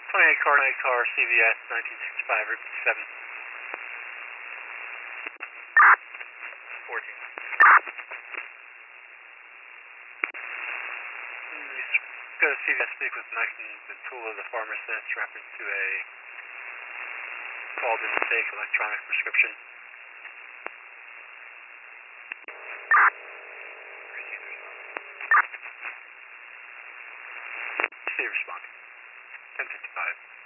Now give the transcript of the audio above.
28 car, CVS, 1965, Route 7. 14. Go to CVS, speak with Mike and Matula, the pharmacist, reference to a called in fake electronic prescription. See respond. 10:55.